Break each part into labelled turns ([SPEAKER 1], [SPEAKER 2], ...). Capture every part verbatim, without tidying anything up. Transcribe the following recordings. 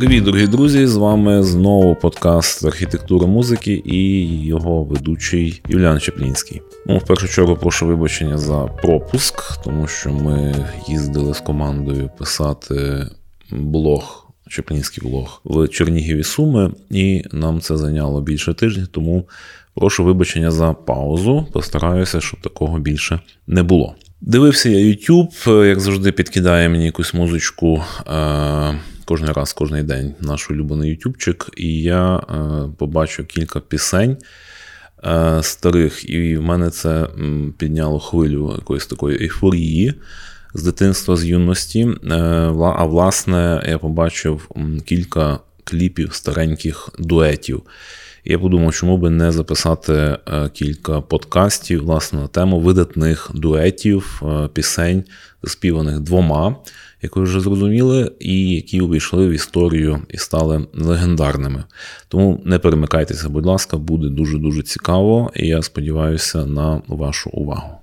[SPEAKER 1] Привіт, дорогі друзі! З вами знову подкаст «Архітектура музики» і його ведучий Юліан Чеплінський. Ну, в першу чергу прошу вибачення за пропуск, тому що ми їздили з командою писати блог, Чеплінський блог, в Чернігові, Суми, і нам це зайняло більше тижня, тому прошу вибачення за паузу, постараюся, щоб такого більше не було. Дивився я YouTube, як завжди підкидає мені якусь музичку е- кожен раз, кожен день наш улюблений ютубчик, і я е, побачив кілька пісень е, старих, і в мене це м, підняло хвилю якоїсь такої ейфорії з дитинства, з юності. Е, а власне, я побачив м, кілька кліпів стареньких дуетів. І я подумав, чому би не записати е, кілька подкастів, власне, на тему видатних дуетів, е, пісень, заспіваних двома, як ви вже зрозуміли, і які увійшли в історію і стали легендарними. Тому не перемикайтеся, будь ласка, буде дуже-дуже цікаво, і я сподіваюся на вашу увагу.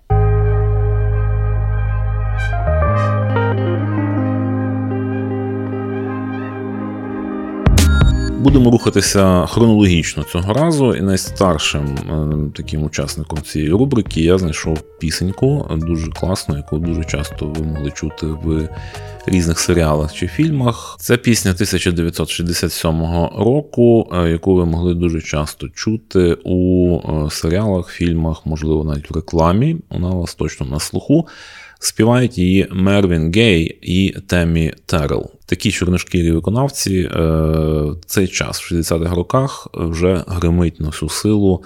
[SPEAKER 1] Будемо рухатися хронологічно цього разу, і найстаршим е, таким учасником цієї рубрики я знайшов пісеньку, дуже класну, яку дуже часто ви могли чути в різних серіалах чи фільмах. Це пісня тисяча дев'ятсот шістдесят сьомого року, е, яку ви могли дуже часто чути у е, серіалах, фільмах, можливо, навіть в рекламі, вона у вас точно на слуху. Співають її Мервін Гей і Темі Террел. Такі чорношкірі виконавці в цей час, в шістдесятих роках, вже гримить на всю силу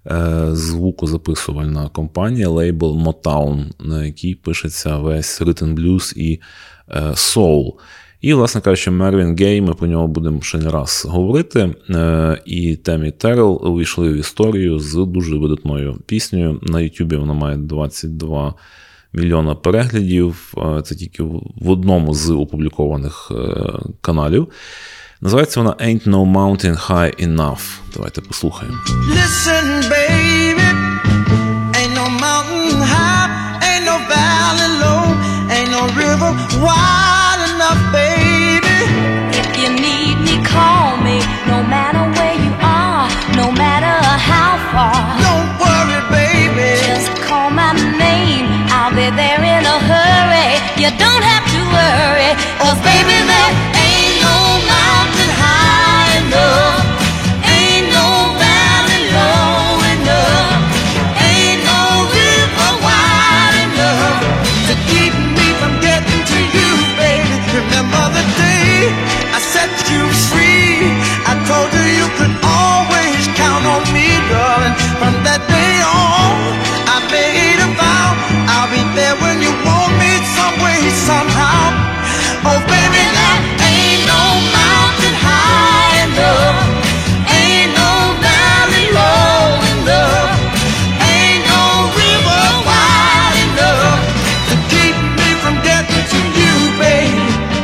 [SPEAKER 1] звукозаписувальна компанія, лейбл Motown, на якій пишеться весь ритм блюз і соул. І, власне кажучи, Мервін Гей, ми про нього будемо ще не раз говорити, і Темі Террел увійшли в історію з дуже видатною піснею. На Ютубі вона має двадцять два мільйона переглядів, це тільки в одному з опублікованих каналів. Називається вона Ain't No Mountain High Enough. Давайте послухаємо.
[SPEAKER 2] Listen, baby, ain't no mountain high, ain't no valley low, ain't no river wide enough, baby.
[SPEAKER 3] If you need me, call me, no matter where you are, no matter how far.
[SPEAKER 2] Don't worry, baby,
[SPEAKER 3] just call my name, I'll be there in a hurry. You don't have to worry, 'cause baby, there ain't no mountain high enough, ain't no valley low enough, ain't no river wide enough
[SPEAKER 2] to keep me from getting to you, baby. Remember the day I set you free, I told you you could always count on me, darling. From that day on, I made a vow, I'll be there when you want me, some way, somehow. Oh, baby, there ain't no mountain high enough, ain't no valley low enough, ain't no river wide enough to keep me from getting to you, baby.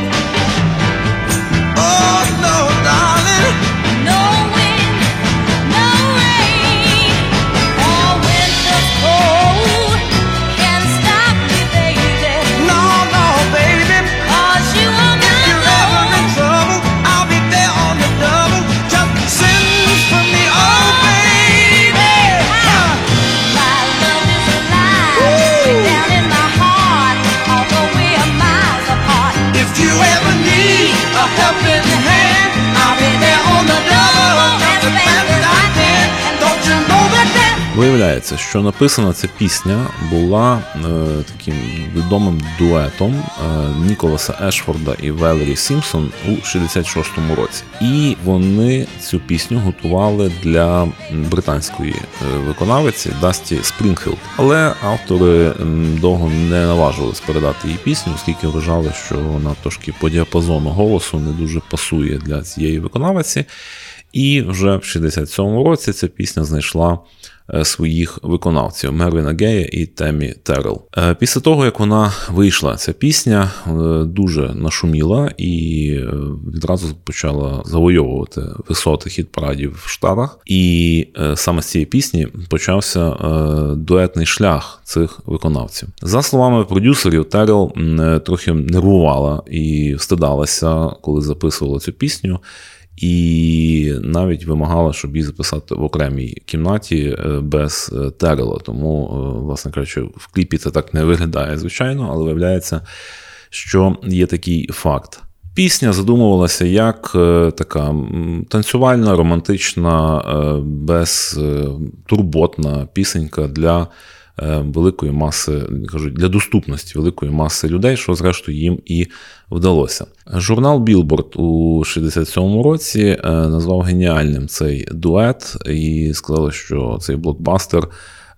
[SPEAKER 2] Oh, no, darling.
[SPEAKER 3] No wind, no rain, or winter's cold can stop me, baby.
[SPEAKER 2] No, no, baby.
[SPEAKER 3] 'Cause you are my
[SPEAKER 2] If you're ever in
[SPEAKER 3] love.
[SPEAKER 2] trouble, I'll be there on the double. Just send for me, oh, baby.
[SPEAKER 3] My love is alive, way down in my heart, although we are miles apart.
[SPEAKER 2] If you ever need a helping hand, I'll be there on the double. Just as fast as I can. Don't you know that that
[SPEAKER 1] Виявляється, що написана ця пісня була е, таким відомим дуетом е, Ніколаса Ешфорда і Велері Сімпсон у шістдесят шостому році. І вони цю пісню готували для британської е, виконавиці Дасті Спрінгфілд. Але автори м, довго не наважувались передати їй пісню, оскільки вважали, що вона трошки по діапазону голосу не дуже пасує для цієї виконавиці. І вже в шістдесят сьомому році ця пісня знайшла своїх виконавців Мервіна Гея і Темі Террел. Після того, як вона вийшла, ця пісня дуже нашуміла і відразу почала завойовувати висоти хіт-парадів в Штатах. І саме з цієї пісні почався дуетний шлях цих виконавців. За словами продюсерів, Террел трохи нервувала і встидалася, коли записувала цю пісню, і навіть вимагала, щоб її записати в окремій кімнаті без Террела. Тому, власне кажучи, в кліпі це так не виглядає, звичайно, але виявляється, що є такий факт. Пісня задумувалася як така танцювальна, романтична, безтурботна пісенька для великої маси, кажуть, для доступності великої маси людей, що зрештою їм і вдалося. Журнал Billboard у шістдесят сьомому році назвав геніальним цей дует і сказали, що цей блокбастер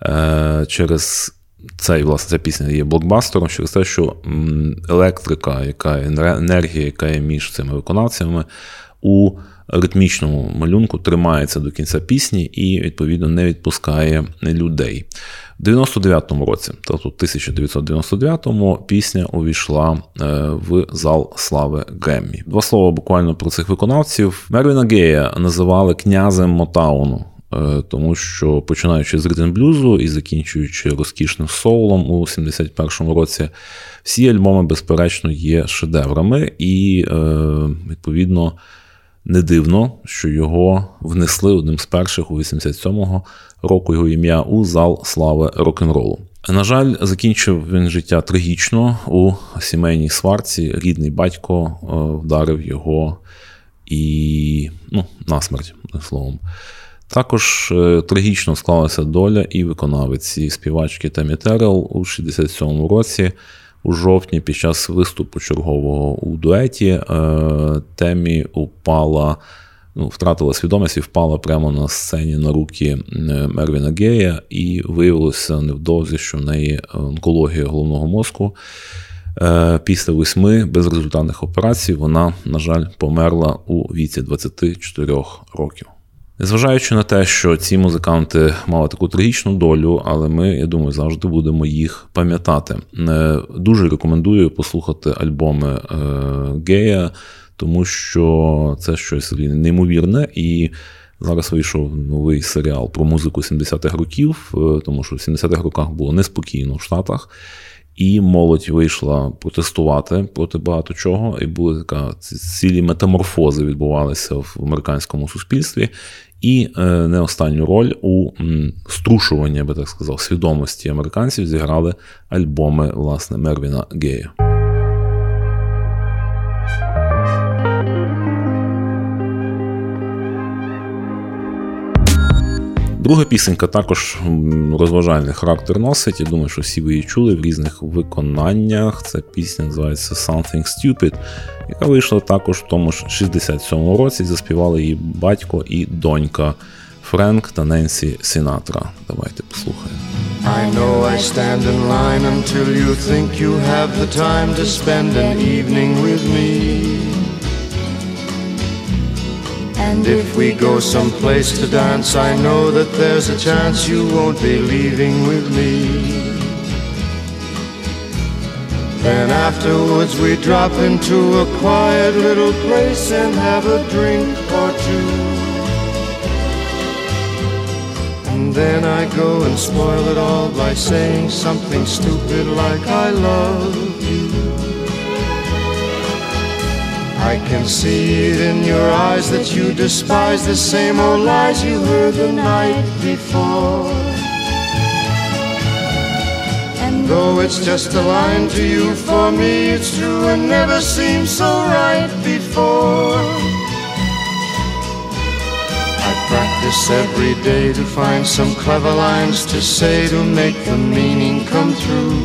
[SPEAKER 1] через цей, власне, ця пісня є блокбастером через те, що електрика, яка енергія, яка є між цими виконавцями у ритмічному малюнку тримається до кінця пісні і, відповідно, не відпускає людей. В дев'яносто дев'ятому році, тобто тисяча дев'ятсот дев'яносто дев'ятому, пісня увійшла в зал слави Греммі. Два слова буквально про цих виконавців. Мервіна Гея називали князем Мотауну, тому що, починаючи з ритм-блюзу і закінчуючи розкішним соулом у сімдесят першому році, всі альбоми, безперечно, є шедеврами і, відповідно, не дивно, що його внесли одним з перших у вісімдесят сьомому року його ім'я у зал слави рок-н-ролу. На жаль, закінчив він життя трагічно у сімейній сварці. Рідний батько вдарив його і, ну, насмерть, словом. Також трагічно склалася доля і виконавиці співачки Темі Террел у шістдесят сьомому році. У жовтні під час виступу чергового у дуеті Темі упала, ну, втратила свідомість і впала прямо на сцені на руки Мервіна Гея, і виявилося невдовзі, що в неї онкологія головного мозку. Після восьми безрезультатних операцій вона, на жаль, померла у віці двадцяти чотирьох років. Незважаючи на те, що ці музиканти мали таку трагічну долю, але ми, я думаю, завжди будемо їх пам'ятати. Дуже рекомендую послухати альбоми Гея, тому що це щось неймовірне, і зараз вийшов новий серіал про музику сімдесятих років, тому що в сімдесятих роках було неспокійно в Штатах, і молодь вийшла протестувати проти багато чого, і були така цілі метаморфози відбувалися в американському суспільстві. І не останню роль у струшуванні, я би так сказав, свідомості американців зіграли альбоми, власне, Мервіна Гея. Друга пісенька також розважальний характер носить. Я думаю, що всі ви її чули в різних виконаннях. Ця пісня називається «Something Stupid», яка вийшла також в тому ж шістдесят сьомому році. Заспівали її батько і донька Френк та Ненсі Сінатра. Давайте послухаємо.
[SPEAKER 2] I know I stand in line until you think you have the time to spend an evening with me. And if we go someplace to dance, I know that there's a chance you won't be leaving with me. Then afterwards we drop into a quiet little place and have a drink or two. And then I go and spoil it all by saying something stupid like I love you. I can see it in your eyes that you despise the same old lies you heard the night before. And though it's just a line to you, for me it's true and never seemed so right before. I practice every day to find some clever lines to say to make the meaning come through.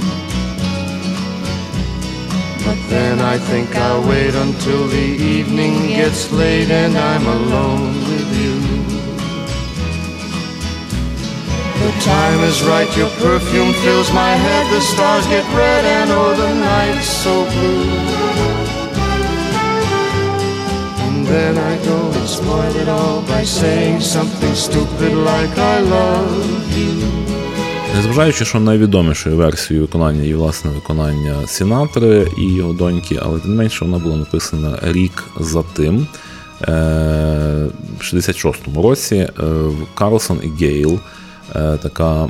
[SPEAKER 2] But then I think I'll wait until the evening gets late and I'm alone with you. The time is right, your perfume fills my head, the stars get red and oh the night's so blue. And then I go and spoil it all by saying something stupid like I love you.
[SPEAKER 1] Незважаючи, що найвідомішою версією виконання є власне виконання Сінатри і його доньки, але тим не менше вона була написана рік за тим, в шістдесят шостому році. Карлсон і Гейл, така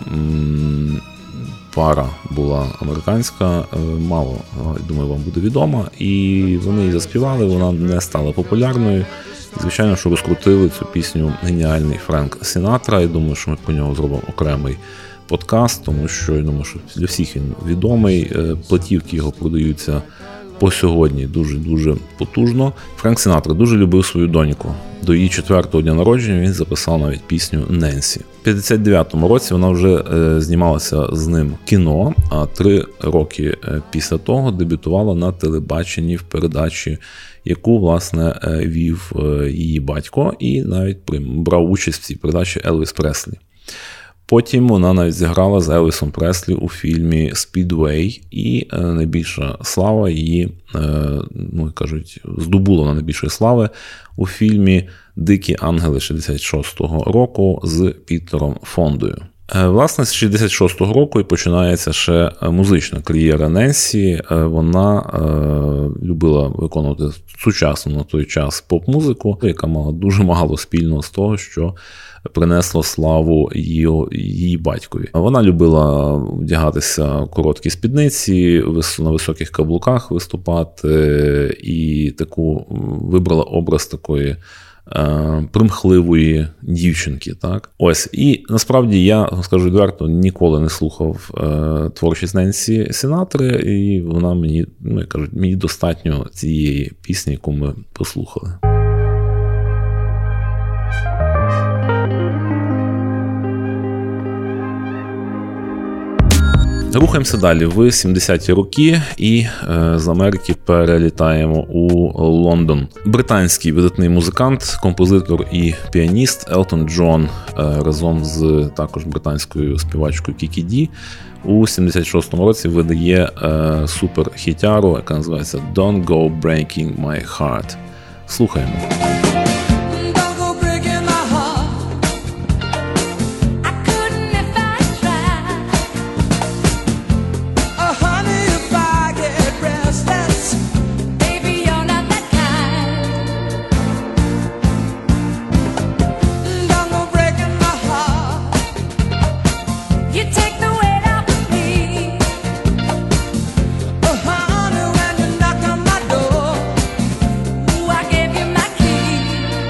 [SPEAKER 1] пара була американська, мало, думаю, вам буде відома, і вони її заспівали, вона не стала популярною. Звичайно, що розкрутили цю пісню геніальний Френк Сінатра, і думаю, що ми по нього зробимо окремий подкаст, тому що, я думаю, що для всіх він відомий, платівки його продаються по сьогодні дуже-дуже потужно. Френк Сінатра дуже любив свою доньку. До її четвертого дня народження він записав навіть пісню «Ненсі». В п'ятдесят дев'ятому році вона вже е, знімалася з ним в кіно, а три роки після того дебютувала на телебаченні в передачі, яку, власне, вів її батько, і навіть брав участь в цій передачі Елвіс Преслі. Потім вона навіть зіграла з Елвісом Преслі у фільмі «Спідвей», і найбільша слава її, ну, кажуть, здобула на найбільшої слави у фільмі «Дикі ангели» шістдесят шостого року з Пітером Фондою. Власне, з шістдесят шостого року і починається ще музична кар'єра Ненсі. Вона е, любила виконувати сучасну на той час поп-музику, яка мала дуже мало спільного з того, що принесло славу її, її батькові. Вона любила вдягатися в короткі спідниці, на високих каблуках виступати, і таку вибрала образ такої примхливої дівчинки, так? Ось. І насправді я, скажу відверто, ніколи не слухав е, творчість Ненсі Сінатри, і вона мені, ну, як кажуть, мені достатньо цієї пісні, яку ми послухали. Рухаємося далі в сімдесяті роки і е, з Америки перелітаємо у Лондон. Британський видатний музикант, композитор і піаніст Елтон Джон е, разом з також британською співачкою Кікі Ді у сімдесят шостому році видає е, супер-хітяру, яка називається «Don't Go Breaking My Heart». Слухаємо.
[SPEAKER 3] Honey, when you knock on my door, ooh, I gave you my key.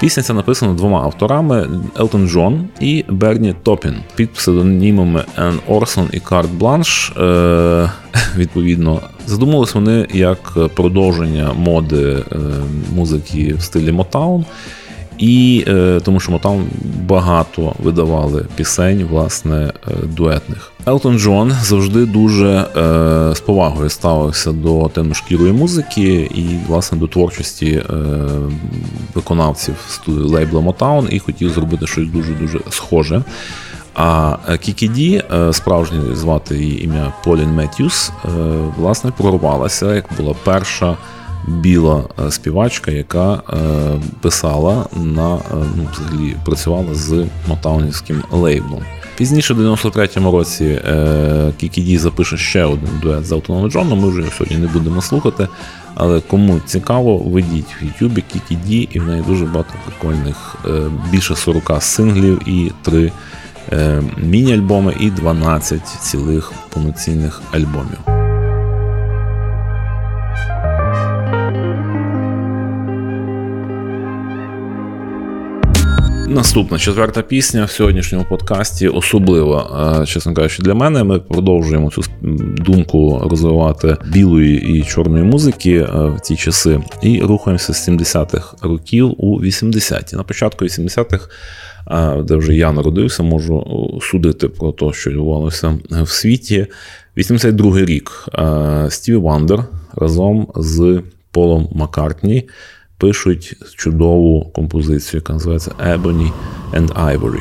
[SPEAKER 1] Пісня ця написана двома авторами – Елтон Джон і Берні Топін. Під псевдонімами Енн Орсон і Карт Бланш, е- відповідно. Задумувались вони як продовження моди е- музики в стилі Motown. І е, тому що Motown багато видавали пісень, власне, е, дуетних. Елтон Джон завжди дуже е, з повагою ставився до темношкірої музики і, власне, до творчості е, виконавців лейбла Motown і хотів зробити щось дуже-дуже схоже. А Кікі Ді, справжнє звати її ім'я Полін Меттьюс, е, власне, прорвалася, як була перша біла співачка, яка е, писала на, е, ну, взагалі, працювала з мотаунівським лейблом. Пізніше, в дев'яносто третьому році, е, Кікі Ді запише ще один дует з Елтоном Джоном, ми вже його сьогодні не будемо слухати, але кому цікаво, введіть в Ютубі Кікі Ді, і в неї дуже багато прикольних, е, більше сорок синглів і три е, міні-альбоми і дванадцять цілих повноцінних альбомів. Наступна, четверта пісня в сьогоднішньому подкасті особлива, чесно кажучи, для мене. Ми продовжуємо цю думку розвивати білої і чорної музики в ті часи і рухаємося з сімдесятих років у вісімдесяті. На початку вісімдесятих, де вже я народився, можу судити про те, що відбувалося в світі. вісімдесят другий рік. Стіві Вандер разом з Полом Маккартні пишуть чудову композицію, яка називається «Ebony and Ivory».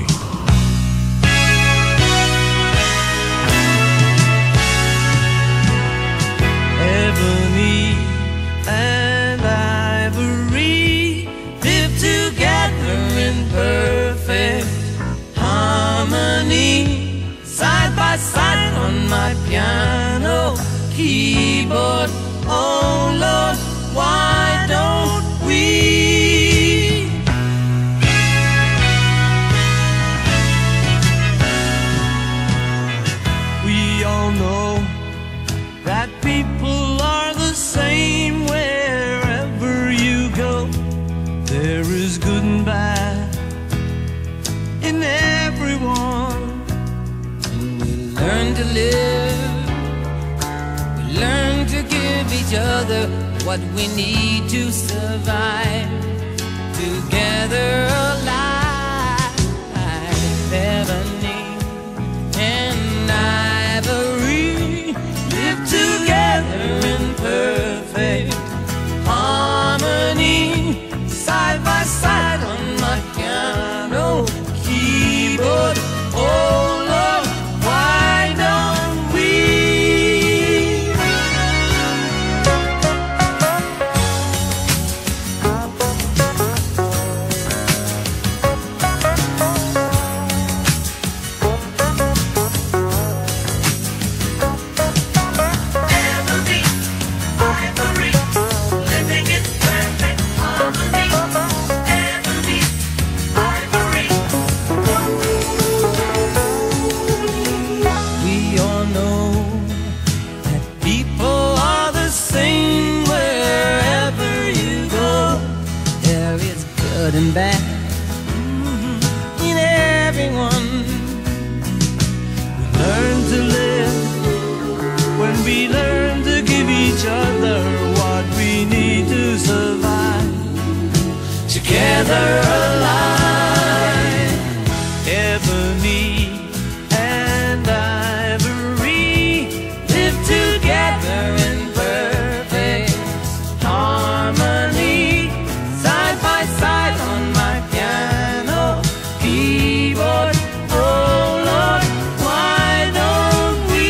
[SPEAKER 2] Ebony and ivory live together in perfect harmony, side by side on my piano keyboard. Oh Lord, why don't we? We all know that people are the same wherever you go. There is good and bad in everyone. And we learn to live, we learn to give each other what we need to survive, together alive. Ebony and ivory live together in perfect harmony, side by side on my piano keyboard. Oh Lord, why don't we? And bad mm-hmm. in everyone. We learn to live when we learn to give each other what we need to survive, together alive. Ebony and ivory live together in perfect harmony, side by side on my piano keyboard. Oh Lord, why don't we?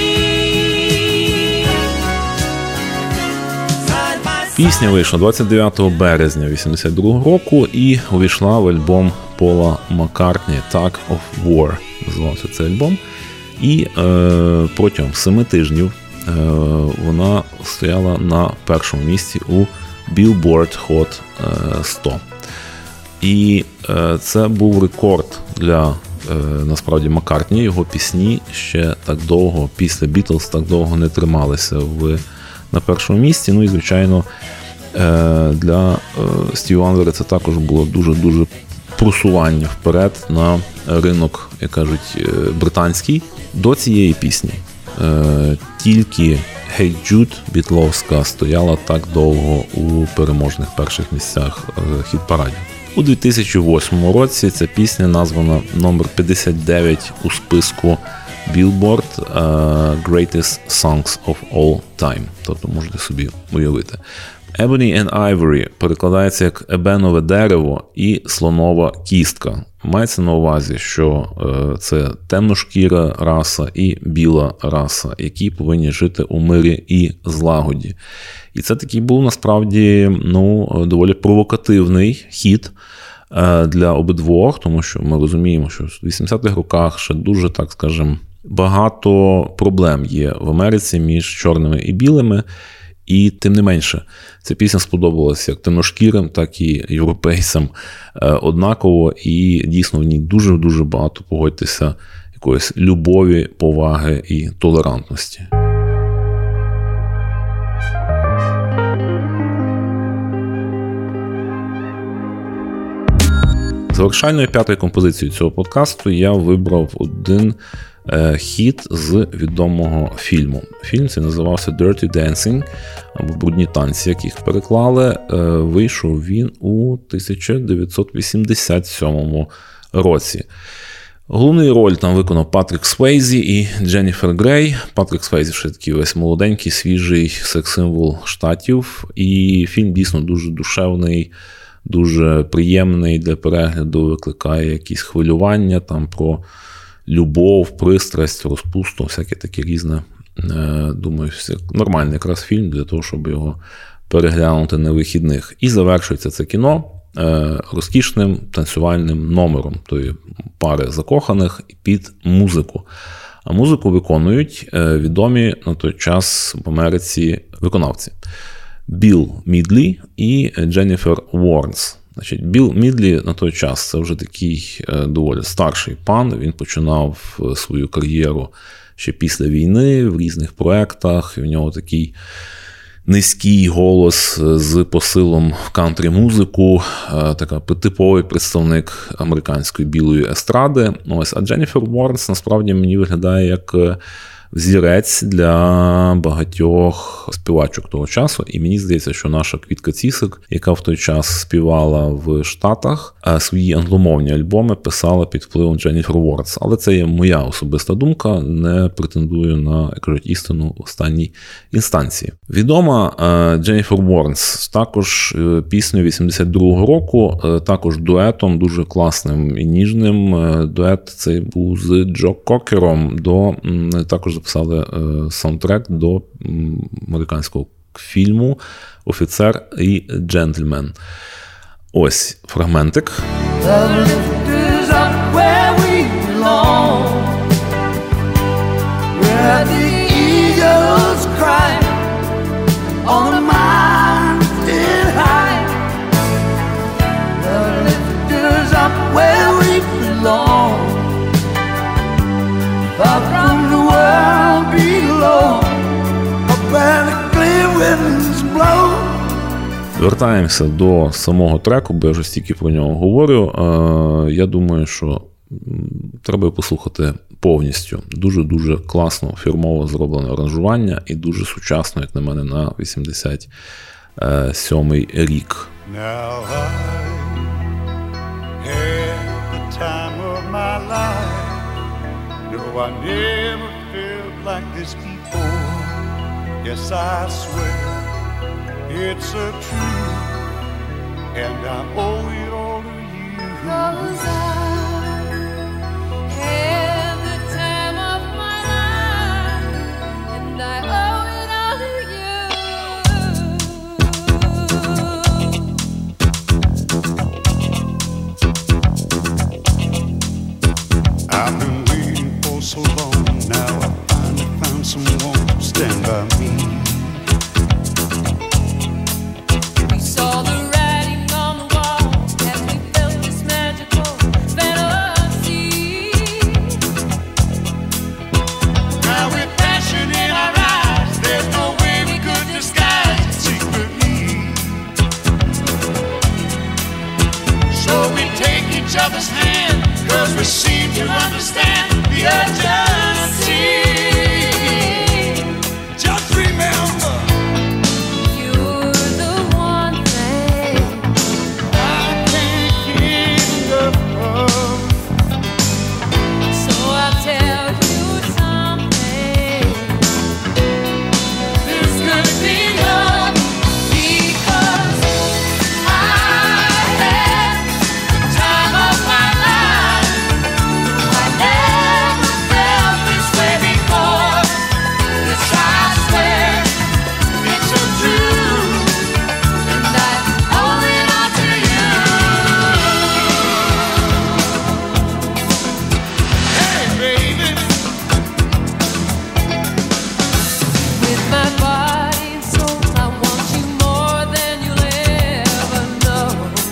[SPEAKER 2] Side by side.
[SPEAKER 1] Пісня вийшла двадцять дев'ятого березня вісімдесят другого року і увійшла в альбом Пола Маккартні «Tug of War», називався цей альбом. І е, протягом семи тижнів е, вона стояла на першому місці у Billboard Hot сто. І е, це був рекорд для, е, насправді, Маккартні. Його пісні ще так довго, після Бітлз, так довго не трималися в, на першому місці. Ну і, звичайно, е, для е, Стіві Вандера це також було дуже-дуже просування вперед на ринок, як кажуть, британський. До цієї пісні тільки Hey Jude бітловська стояла так довго у переможних перших місцях хіт-парадів. У дві тисячі восьмому році ця пісня названа номер п'ятдесят дев'ять у списку Billboard uh, Greatest Songs of All Time. Тобто можете собі уявити. Ebony and Ivory перекладається як ебенове дерево і слонова кістка. Мається на увазі, що е, це темношкіра раса і біла раса, які повинні жити у мирі і злагоді. І це такий був насправді ну, доволі провокативний хід е, для обидвох, тому що ми розуміємо, що в вісімдесятих роках ще дуже, так скажемо, багато проблем є в Америці між чорними і білими. І тим не менше, ця пісня сподобалася як темношкірим, так і європейцям однаково. І дійсно в ній дуже-дуже багато, погодьтеся, якоїсь любові, поваги і толерантності. Завершальною п'ятою композицією цього подкасту я вибрав один хіт з відомого фільму. Фільм цей називався Dirty Dancing, або «Брудні танці», як їх переклали. Вийшов він у тисяча дев'ятсот вісімдесят сьомому році. Головний роль там виконав Патрік Свейзі і Дженніфер Грей. Патрік Свейзі ще такий весь молоденький, свіжий секс-символ штатів. І фільм дійсно дуже душевний, дуже приємний для перегляду, викликає якісь хвилювання там про любов, пристрасть, розпусту, всяке таке різне. Думаю, нормальний якраз фільм для того, щоб його переглянути на вихідних. І завершується це кіно розкішним танцювальним номером тої пари закоханих під музику. А музику виконують відомі на той час в Америці виконавці. Білл Мідлі і Дженніфер Уорнс. Значить, Білл Мідлі на той час це вже такий доволі старший пан. Він починав свою кар'єру ще після війни в різних проєктах. І в нього такий низький голос з посилом в кантрі-музику, така типовий представник американської білої естради. Ось, а Дженніфер Уорнс насправді мені виглядає як взірець для багатьох співачок того часу. І мені здається, що наша Квітка Цісик, яка в той час співала в Штатах, свої англомовні альбоми писала під впливом Дженніфер Уорнс. Але це є моя особиста думка, не претендую на, як кажуть, істину в останній інстанції. Відома Дженніфер Уорнс також пісню вісімдесят другого року, також дуетом, дуже класним і ніжним. Дует цей був з Джо Кокером, до також записали саундтрек до американського фільму «Офіцер і джентльмен». Ось фрагментик.
[SPEAKER 2] Far from the world below, where the clear winds blow.
[SPEAKER 1] Вертаємося до самого треку, бо я вже стільки про нього говорю. Я думаю, що треба послухати повністю. Дуже-дуже класно, фірмово зроблене аранжування і дуже сучасно, як на мене, на вісімдесят сьомий рік.
[SPEAKER 4] Now I had the time of my life. No, I never felt like this before. Yes, I swear it's a truth, and I owe it all to you.
[SPEAKER 3] 'Cause I had the time of my life, and I owe it all to you.
[SPEAKER 4] I've been waiting for so long, now I finally found someone to stand by me.
[SPEAKER 3] We saw the writing on the wall as we felt this magical fantasy.
[SPEAKER 4] Now with passion in our eyes, there's no way we could disguise it secretly. So we take each hand, 'cause we seem to understand the urgency. Just remember,
[SPEAKER 3] You're the one thing
[SPEAKER 4] I can't get enough of.
[SPEAKER 3] So I'll tell you something.
[SPEAKER 4] This could be love,
[SPEAKER 3] Because I had the time of my life. I never felt this way before. Yes, I swear
[SPEAKER 4] it's so true.
[SPEAKER 3] and I owe it all to you.
[SPEAKER 4] Hey, baby,
[SPEAKER 3] With my body and soul, I want you more than you'll ever know.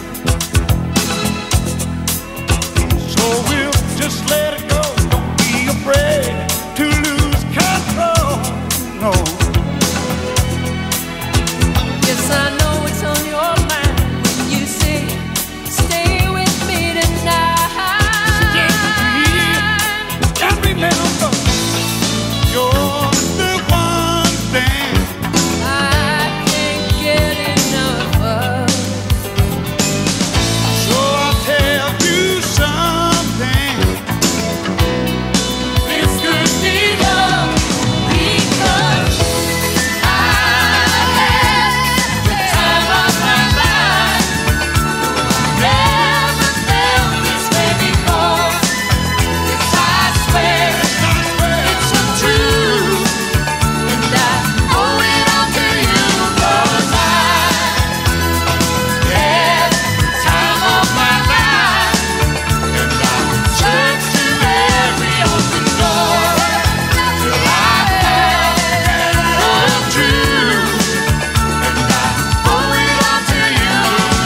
[SPEAKER 4] so we'll just let it go. Don't be afraid to lose control. No,
[SPEAKER 3] Yes, I know it's on your mind when you say, stay with me tonight.
[SPEAKER 4] and remember, you're the one thing
[SPEAKER 3] I can't get enough of.
[SPEAKER 4] So I'll tell you something.
[SPEAKER 3] This could be love because I had the time of my life. Never felt this way before. Yes, I swear it's so true, and I owe it all to you 'cause I had the time of my life. And I searched to every open door till I found the truth, and I owe it all to you.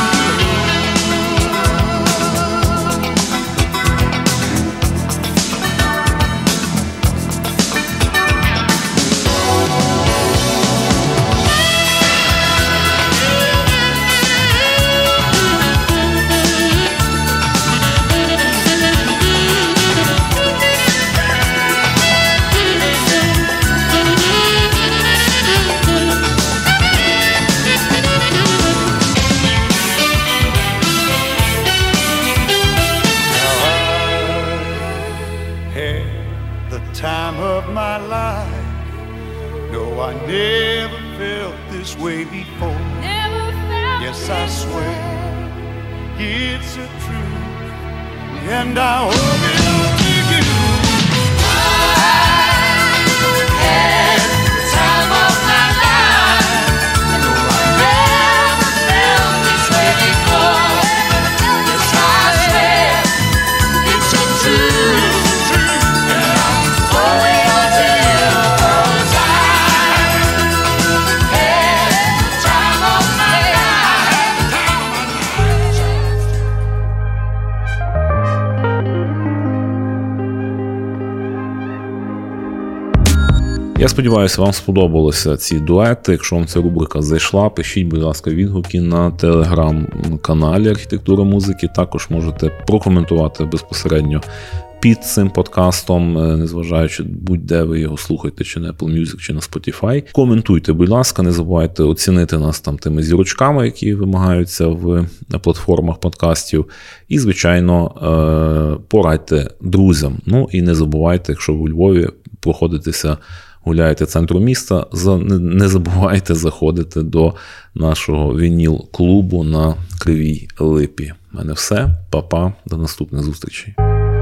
[SPEAKER 4] Had the time of my life. No, I never felt this way before.
[SPEAKER 3] Never felt
[SPEAKER 4] Yes, I
[SPEAKER 3] this
[SPEAKER 4] swear.
[SPEAKER 3] way.
[SPEAKER 4] It's a truth, and I owe it all to you.
[SPEAKER 3] Had the time of my life. No, I never felt this way before. Yes, I swear it's so true, and I owe it all to you 'cause I had the time of my life.
[SPEAKER 1] Я сподіваюся, вам сподобалися ці дуети. Якщо вам ця рубрика зайшла, пишіть, будь ласка, відгуки на телеграм-каналі Архітектура музики. Також можете прокоментувати безпосередньо під цим подкастом, незважаючи будь-де ви його слухаєте, чи на Apple Music, чи на Spotify. Коментуйте, будь ласка, не забувайте оцінити нас там тими зірочками, які вимагаються в платформах подкастів. І, звичайно, порадьте друзям. Ну і не забувайте, якщо ви у Львові проходитеся, гуляєте центром міста, не забувайте заходити до нашого вініл-клубу на Кривій Липі. У мене все. Па-па. До наступних зустрічей.